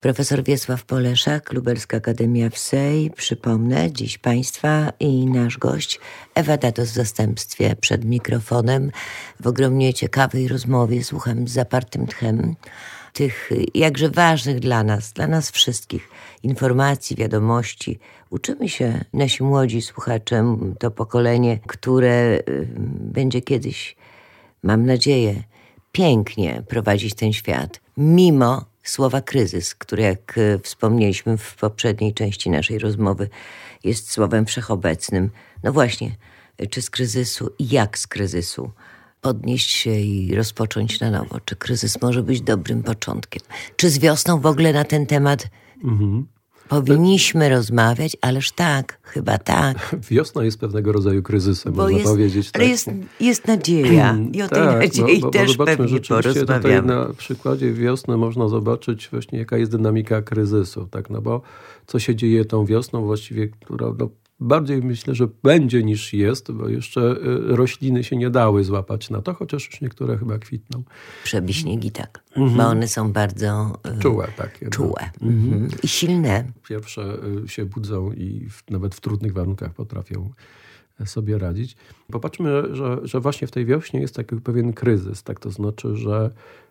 Profesor Wiesław Poleszak, Lubelska Akademia WSEJ. Przypomnę, dziś Państwa i nasz gość Ewa Datos w zastępstwie przed mikrofonem. W ogromnie ciekawej rozmowie słucham z zapartym tchem tych jakże ważnych dla nas wszystkich informacji, wiadomości. Uczymy się, nasi młodzi słuchacze, to pokolenie, które będzie kiedyś, mam nadzieję, pięknie prowadzić ten świat, mimo słowa kryzys, które, jak wspomnieliśmy w poprzedniej części naszej rozmowy, jest słowem wszechobecnym. No właśnie, czy z kryzysu i jak z kryzysu podnieść się i rozpocząć na nowo? Czy kryzys może być dobrym początkiem? Czy z wiosną w ogóle na ten temat powinniśmy rozmawiać? Ależ tak, chyba tak. Wiosna jest pewnego rodzaju kryzysem, można powiedzieć. Ale tak. jest nadzieja i o tej nadziei też zobaczmy, pewnie rzeczywiście porozmawiamy. tutaj na przykładzie wiosny można zobaczyć właśnie, jaka jest dynamika kryzysu. Tak? No bo co się dzieje tą wiosną właściwie, która bardziej myślę, że będzie niż jest, bo jeszcze rośliny się nie dały złapać na to, chociaż już niektóre chyba kwitną. Przebiśniegi tak, bo one są bardzo czułe takie. Czułe. I silne. Pierwsze się budzą i nawet w trudnych warunkach potrafią sobie radzić. Popatrzmy, że właśnie w tej wiośnie jest taki pewien kryzys. Tak? To znaczy, że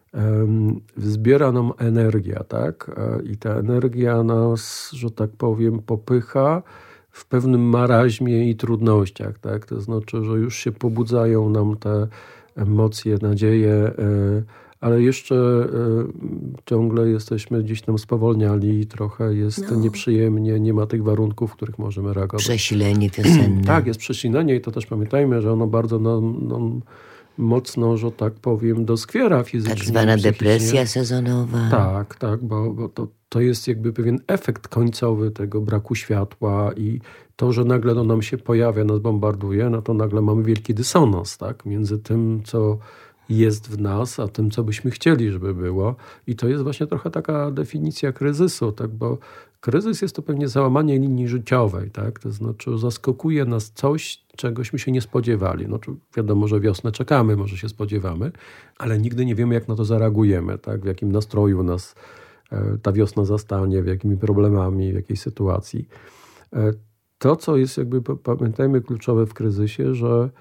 zbiera nam energia, tak? I ta energia nas, że tak powiem, popycha w pewnym maraźmie i trudnościach, tak? To znaczy, że już się pobudzają nam te emocje, nadzieje, ale jeszcze ciągle jesteśmy gdzieś tam spowolniali, trochę jest nieprzyjemnie, nie ma tych warunków, w których możemy reagować. Przesilenie wiosenne. Tak, jest przesilenie i to też pamiętajmy, że ono bardzo nam mocno, że tak powiem, doskwiera fizycznie. Tak zwana depresja sezonowa. Tak, bo to jest jakby pewien efekt końcowy tego braku światła i to, że nagle nam się pojawia, nas bombarduje, no to nagle mamy wielki dysonans, tak, między tym, co jest w nas, a tym, co byśmy chcieli, żeby było. I to jest właśnie trochę taka definicja kryzysu, tak, bo kryzys jest to pewnie załamanie linii życiowej, tak, to znaczy zaskakuje nas coś, czegośmy się nie spodziewali. No, wiadomo, że wiosnę czekamy, może się spodziewamy, ale nigdy nie wiemy, jak na to zareagujemy, tak, w jakim nastroju nas ta wiosna zastanie, w jakimi problemami, w jakiej sytuacji. To, co jest jakby, pamiętajmy, kluczowe w kryzysie, że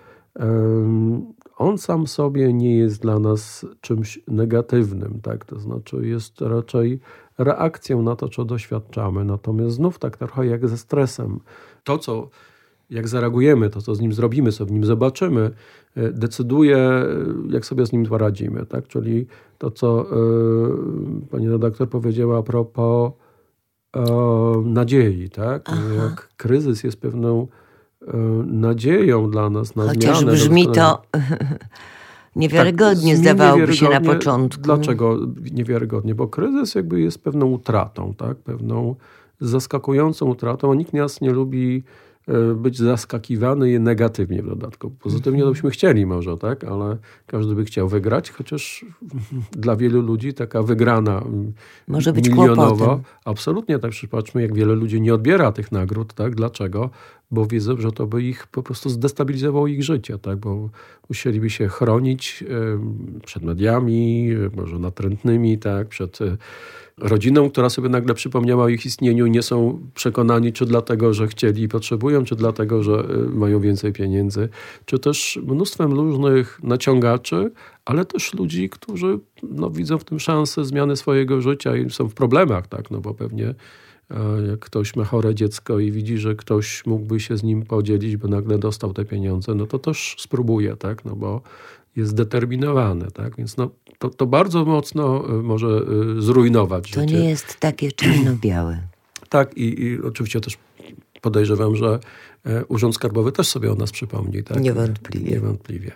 on sam sobie nie jest dla nas czymś negatywnym, tak? To znaczy jest raczej reakcją na to, co doświadczamy. Natomiast znów tak trochę jak ze stresem. To, jak zareagujemy, to, co z nim zrobimy, co w nim zobaczymy, decyduje, jak sobie z nim poradzimy, tak? Czyli to, co pani redaktor powiedziała a propos nadziei, tak? Jak kryzys jest pewną nadzieją dla nas na zmianę. Chociaż brzmi to niewiarygodnie, zdawałoby się na początku. Dlaczego niewiarygodnie? Bo kryzys jakby jest pewną utratą, tak? Pewną zaskakującą utratą, a nikt nas nie lubi być zaskakiwany negatywnie w dodatku. Pozytywnie to byśmy chcieli może, tak? Ale każdy by chciał wygrać, chociaż dla wielu ludzi taka wygrana może być milionowa. Kłopotem. Absolutnie tak. Przypatrzmy, jak wiele ludzi nie odbiera tych nagród, tak? Dlaczego? Bo wiedzą, że to by ich po prostu zdestabilizowało ich życie, tak? Bo musieliby się chronić przed mediami, może natrętnymi, tak? Przed rodziną, która sobie nagle przypomniała o ich istnieniu, nie są przekonani, czy dlatego, że chcieli i potrzebują, czy dlatego, że mają więcej pieniędzy, czy też mnóstwem różnych naciągaczy, ale też ludzi, którzy widzą w tym szansę zmiany swojego życia i są w problemach, tak? No bo pewnie jak ktoś ma chore dziecko i widzi, że ktoś mógłby się z nim podzielić, bo nagle dostał te pieniądze, no to też spróbuje, tak? No bo jest zdeterminowany, tak? Więc to bardzo mocno może zrujnować życie. To nie jest takie czarno-białe. Tak i oczywiście też podejrzewam, że Urząd Skarbowy też sobie o nas przypomni. Tak? Niewątpliwie.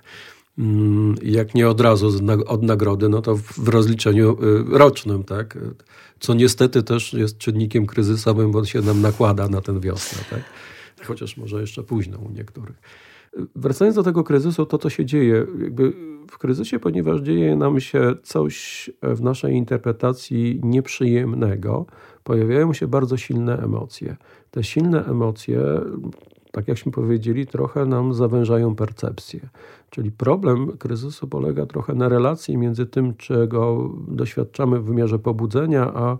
Jak nie od razu od nagrody, no to w rozliczeniu rocznym, tak? Co niestety też jest czynnikiem kryzysowym, bo się nam nakłada na tę wiosnę, tak? Chociaż może jeszcze późno u niektórych. Wracając do tego kryzysu, to co się dzieje jakby w kryzysie, ponieważ dzieje nam się coś w naszej interpretacji nieprzyjemnego, pojawiają się bardzo silne emocje. Te silne emocje, tak jakśmy powiedzieli, trochę nam zawężają percepcję. Czyli problem kryzysu polega trochę na relacji między tym, czego doświadczamy w wymiarze pobudzenia, a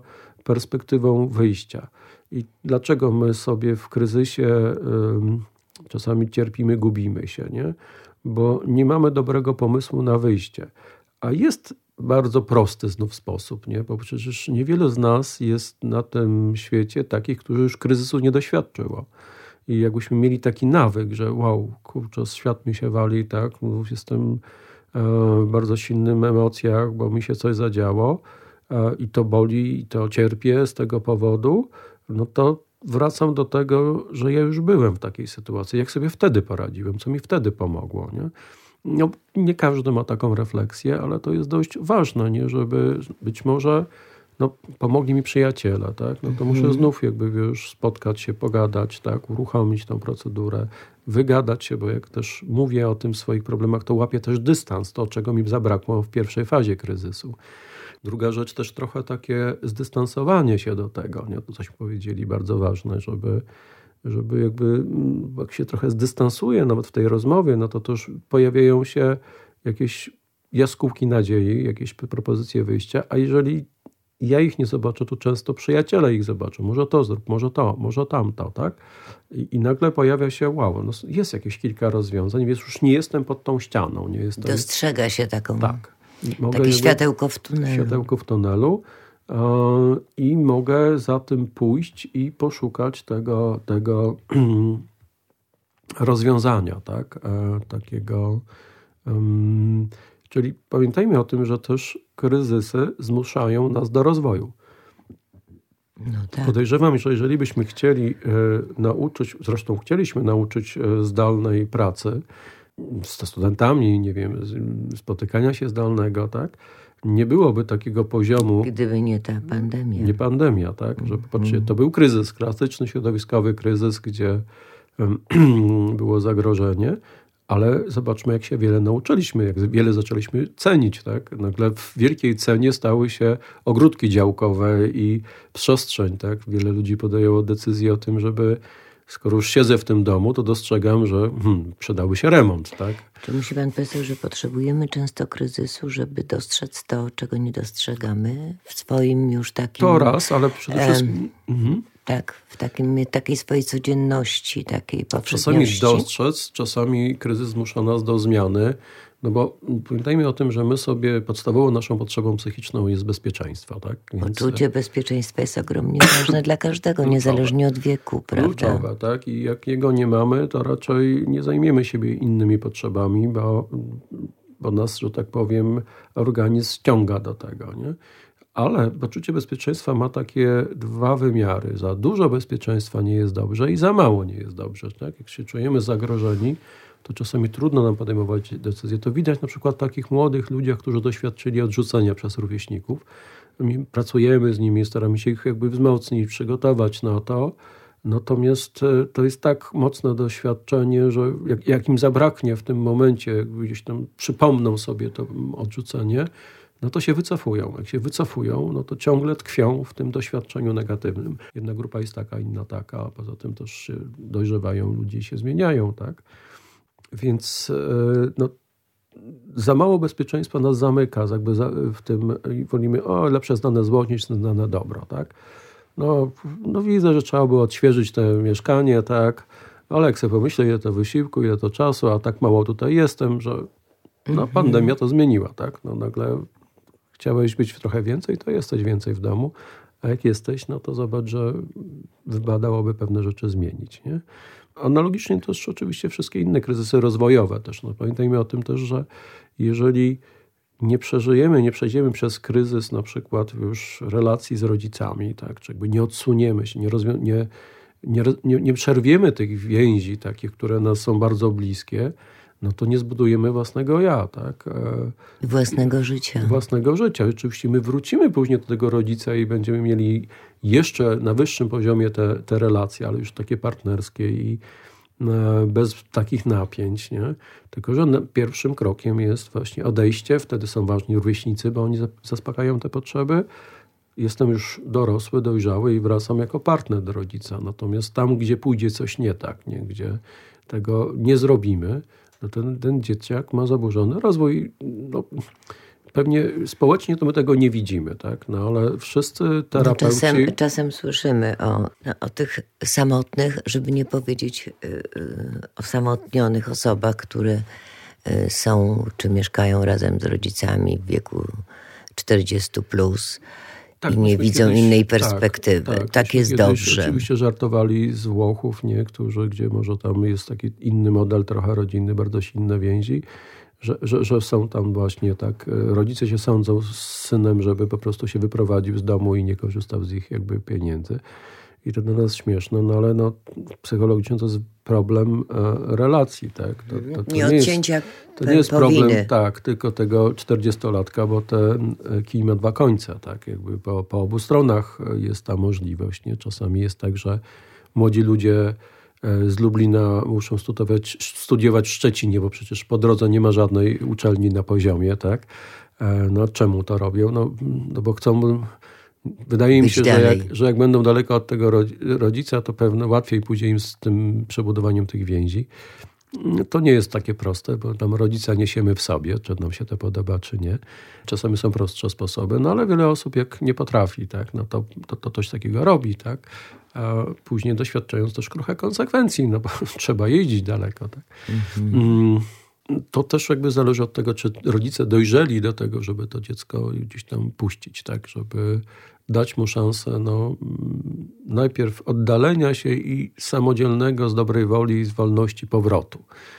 perspektywą wyjścia. I dlaczego my sobie w kryzysie czasami cierpimy, gubimy się, nie? Bo nie mamy dobrego pomysłu na wyjście. A jest bardzo prosty znów sposób, nie? Bo przecież niewiele z nas jest na tym świecie takich, którzy już kryzysu nie doświadczyło. I jakbyśmy mieli taki nawyk, że wow, kurczę, świat mi się wali, tak? Jestem w bardzo silnym emocjach, bo mi się coś zadziało i to boli, i to cierpię z tego powodu, no to wracam do tego, że ja już byłem w takiej sytuacji. Jak sobie wtedy poradziłem, co mi wtedy pomogło, nie? No, nie każdy ma taką refleksję, ale to jest dość ważne, nie? Żeby być może pomogli mi przyjaciele, tak? No to muszę znów spotkać się, pogadać, tak? Uruchomić tą procedurę, wygadać się, bo jak też mówię o tym swoich problemach, to łapię też dystans, to czego mi zabrakło w pierwszej fazie kryzysu. Druga rzecz też trochę takie zdystansowanie się do tego, nie? To coś powiedzieli, bardzo ważne, żeby jak się trochę zdystansuje nawet w tej rozmowie, no to też pojawiają się jakieś jaskółki nadziei, jakieś propozycje wyjścia, a jeżeli ja ich nie zobaczę, to często przyjaciele ich zobaczą. Może to zrób, może tamto, tak? I nagle pojawia się, wow, jest jakieś kilka rozwiązań, więc już nie jestem pod tą ścianą. Nie jestem... Dostrzega się taką... Tak. Takie światełko w tunelu. Światełko w tunelu i mogę za tym pójść i poszukać tego rozwiązania, tak? Takiego... Czyli pamiętajmy o tym, że też kryzysy zmuszają nas do rozwoju. No tak. Podejrzewam, że jeżeli byśmy chcieli chcieliśmy nauczyć zdalnej pracy ze studentami, nie wiem, spotykania się zdalnego, tak? Nie byłoby takiego poziomu... Gdyby nie ta pandemia. Nie pandemia, tak? Że popatrzcie, to był kryzys, klasyczny środowiskowy kryzys, gdzie było zagrożenie, ale zobaczmy, jak się wiele nauczyliśmy, jak wiele zaczęliśmy cenić, tak? Nagle w wielkiej cenie stały się ogródki działkowe i przestrzeń, tak? Wiele ludzi podjęło decyzję o tym, żeby skoro już siedzę w tym domu, to dostrzegam, że przydałby się remont, tak? Czy myśli pan profesor, że potrzebujemy często kryzysu, żeby dostrzec to, czego nie dostrzegamy w swoim już takim... To raz, ale przede wszystkim... Tak, w takiej swojej codzienności, takiej powszechności. Czasami dostrzec, czasami kryzys zmusza nas do zmiany, no bo pamiętajmy o tym, że my sobie podstawową naszą potrzebą psychiczną jest bezpieczeństwo, tak? Więc... Poczucie bezpieczeństwa jest ogromnie ważne dla każdego, niezależnie od wieku, prawda? Kluczowe, tak? I jak jego nie mamy, to raczej nie zajmiemy siebie innymi potrzebami, bo nas, że tak powiem, organizm ściąga do tego, nie? Ale poczucie bezpieczeństwa ma takie dwa wymiary. Za dużo bezpieczeństwa nie jest dobrze i za mało nie jest dobrze. Tak? Jak się czujemy zagrożeni, to czasami trudno nam podejmować decyzje. To widać na przykład w takich młodych ludziach, którzy doświadczyli odrzucenia przez rówieśników. My pracujemy z nimi, staramy się ich wzmocnić, przygotować na to. Natomiast to jest tak mocne doświadczenie, że jak im zabraknie w tym momencie, gdzieś tam przypomną sobie to odrzucenie, no to się wycofują. Jak się wycofują, no to ciągle tkwią w tym doświadczeniu negatywnym. Jedna grupa jest taka, inna taka, a poza tym też się dojrzewają ludzie i się zmieniają, tak? Więc za mało bezpieczeństwa nas zamyka w tym i wolimy, lepsze znane zło niż znane dobro, tak? No widzę, że trzeba było odświeżyć to mieszkanie, tak? Ale jak sobie pomyślę, ile to wysiłku, ile to czasu, a tak mało tutaj jestem, że pandemia to zmieniła, tak? Nagle chciałeś być trochę więcej, to jesteś więcej w domu, a jak jesteś, no to zobacz, że wypadałoby pewne rzeczy zmienić, nie? Analogicznie też oczywiście wszystkie inne kryzysy rozwojowe też. Pamiętajmy o tym też, że jeżeli nie przejdziemy przez kryzys na przykład już relacji z rodzicami, tak, czy nie odsuniemy się, nie przerwiemy tych więzi takich, które nas są bardzo bliskie, no to nie zbudujemy własnego ja, tak? Własnego życia. Oczywiście my wrócimy później do tego rodzica i będziemy mieli jeszcze na wyższym poziomie te relacje, ale już takie partnerskie i bez takich napięć, nie? Tylko że pierwszym krokiem jest właśnie odejście, wtedy są ważni rówieśnicy, bo oni zaspokajają te potrzeby. Jestem już dorosły, dojrzały i wracam jako partner do rodzica. Natomiast tam, gdzie pójdzie coś nie tak, nie? Gdzie tego nie zrobimy, no ten dzieciak ma zaburzony rozwój. pewnie społecznie to my tego nie widzimy, tak? No ale wszyscy terapeuci... Czasem słyszymy o tych samotnych, żeby nie powiedzieć osamotnionych osobach, które są czy mieszkają razem z rodzicami w wieku 40+. Tak, i nie widzą innej perspektywy. Tak jest dobrze. Oczywiście żartowali z Włochów, gdzie może tam jest taki inny model, trochę rodzinny, bardzo silne więzi, że są tam właśnie tak, rodzice się sądzą z synem, żeby po prostu się wyprowadził z domu i nie korzystał z ich jakby pieniędzy. I to dla nas śmieszne, no ale psychologicznie to jest problem relacji, tak? To nie odcięcia to nie jest problem, tak, tylko tego 40-latka, bo ten kij ma 2 końce, tak? Jakby po obu stronach jest ta możliwość, nie? Czasami jest tak, że młodzi ludzie z Lublina muszą studiować w Szczecinie, bo przecież po drodze nie ma żadnej uczelni na poziomie, tak? No czemu to robią? No bo chcą... Wydaje mi się, że jak będą daleko od tego rodzica, to pewno łatwiej pójdzie im z tym przebudowaniem tych więzi. To nie jest takie proste, bo tam rodzica niesiemy w sobie, czy nam się to podoba, czy nie. Czasami są prostsze sposoby, no ale wiele osób jak nie potrafi, tak, no to coś takiego robi, tak, a później doświadczając też trochę konsekwencji, no bo trzeba jeździć daleko, tak. To też jakby zależy od tego, czy rodzice dojrzeli do tego, żeby to dziecko gdzieś tam puścić, tak, żeby dać mu szansę najpierw oddalenia się i samodzielnego z dobrej woli i z wolności powrotu.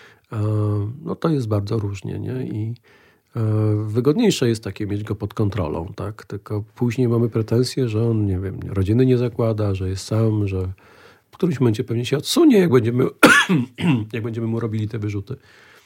No to jest bardzo różnie, nie? I wygodniejsze jest takie mieć go pod kontrolą, tak? Tylko później mamy pretensje, że on, nie wiem, rodziny nie zakłada, że jest sam, że w którymś momencie pewnie się odsunie, jak będziemy mu robili te wyrzuty.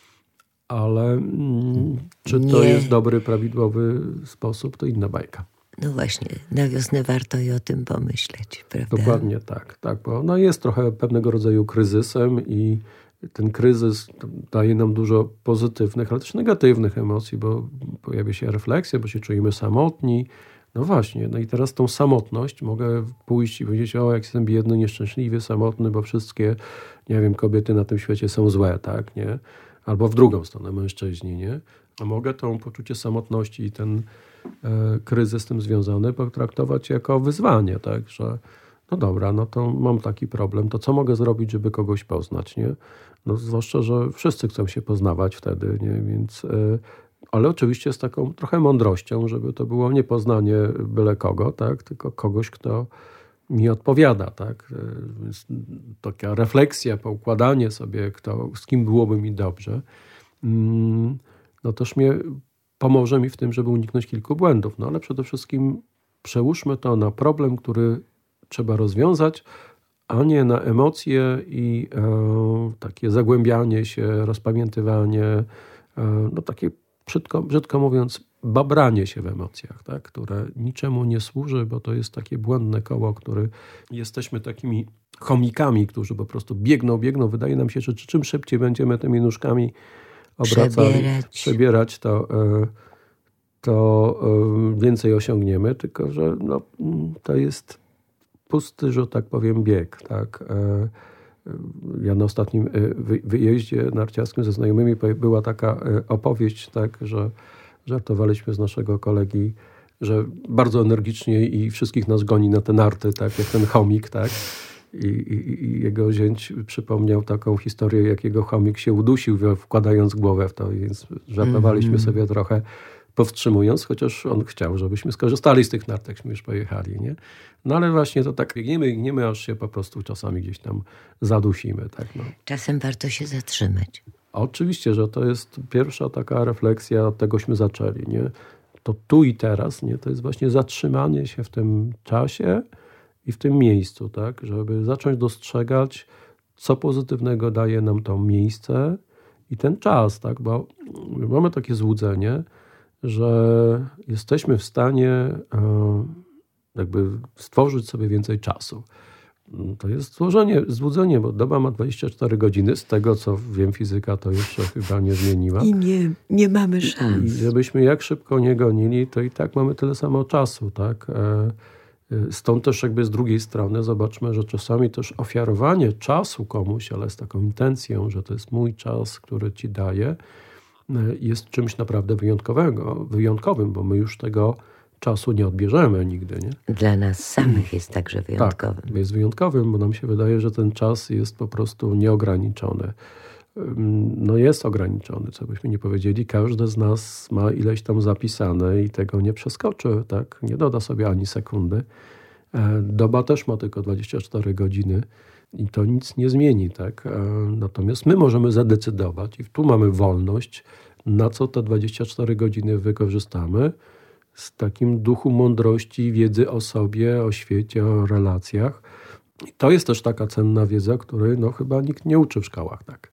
Ale czy to jest dobry, prawidłowy sposób, to inna bajka. No właśnie, na wiosnę warto i o tym pomyśleć, prawda? Dokładnie tak, bo ona jest trochę pewnego rodzaju kryzysem i ten kryzys daje nam dużo pozytywnych, ale też negatywnych emocji, bo pojawia się refleksja, bo się czujemy samotni. No właśnie, no i teraz tą samotność mogę pójść i powiedzieć, jak jestem biedny, nieszczęśliwy, samotny, bo wszystkie, nie wiem, kobiety na tym świecie są złe, tak, nie? Albo w drugą stronę, mężczyźni, nie? A mogę to poczucie samotności i ten kryzys z tym związany potraktować jako wyzwanie, tak? Że no dobra, no to mam taki problem, to co mogę zrobić, żeby kogoś poznać, nie? No zwłaszcza, że wszyscy chcą się poznawać wtedy, nie? Więc, ale oczywiście z taką trochę mądrością, żeby to było nie poznanie byle kogo, tak? Tylko kogoś, kto mi odpowiada, tak? Więc taka refleksja, poukładanie sobie, z kim byłoby mi dobrze, no też pomoże mi w tym, żeby uniknąć kilku błędów. No ale przede wszystkim przełóżmy to na problem, który trzeba rozwiązać, a nie na emocje i takie zagłębianie się, rozpamiętywanie, no takie brzydko mówiąc, babranie się w emocjach, tak? Które niczemu nie służy, bo to jest takie błędne koło, które jesteśmy takimi chomikami, którzy po prostu biegną. Wydaje nam się, że czym szybciej będziemy tymi nóżkami przebierać, to więcej osiągniemy, tylko że to jest pusty, że tak powiem, bieg, tak? Ja na ostatnim wyjeździe narciarskim ze znajomymi była taka opowieść, tak, że żartowaliśmy z naszego kolegi, że bardzo energicznie i wszystkich nas goni na te narty, tak, jak ten chomik, tak. I jego zięć przypomniał taką historię, jak jego chomik się udusił, wkładając głowę w to, więc żartowaliśmy sobie trochę, powstrzymując, chociaż on chciał, żebyśmy skorzystali z tych nart, jakśmy już pojechali, nie? No ale właśnie to tak biegniemy, aż się po prostu czasami gdzieś tam zadusimy, tak, no. Czasem warto się zatrzymać. Oczywiście, że to jest pierwsza taka refleksja, od tegośmy zaczęli, nie? To tu i teraz, nie? To jest właśnie zatrzymanie się w tym czasie i w tym miejscu, tak? Żeby zacząć dostrzegać, co pozytywnego daje nam to miejsce i ten czas, tak? Bo mamy takie złudzenie, że jesteśmy w stanie jakby stworzyć sobie więcej czasu. To jest złudzenie, bo doba ma 24 godziny. Z tego, co wiem, fizyka to jeszcze chyba nie zmieniła. I nie mamy szans. I żebyśmy jak szybko nie gonili, to i tak mamy tyle samo czasu, tak? Stąd też jakby z drugiej strony zobaczmy, że czasami też ofiarowanie czasu komuś, ale z taką intencją, że to jest mój czas, który ci daję, jest czymś naprawdę wyjątkowym, bo my już tego czasu nie odbierzemy nigdy. Nie? Dla nas samych jest także wyjątkowym. Tak, jest wyjątkowym, bo nam się wydaje, że ten czas jest po prostu nieograniczony. No jest ograniczony, co byśmy nie powiedzieli. Każdy z nas ma ileś tam zapisane i tego nie przeskoczy, tak? Nie doda sobie ani sekundy. Doba też ma tylko 24 godziny i to nic nie zmieni, tak? Natomiast my możemy zadecydować i tu mamy wolność, na co te 24 godziny wykorzystamy z takim duchu mądrości, wiedzy o sobie, o świecie, o relacjach. I to jest też taka cenna wiedza, której chyba nikt nie uczy w szkołach, tak?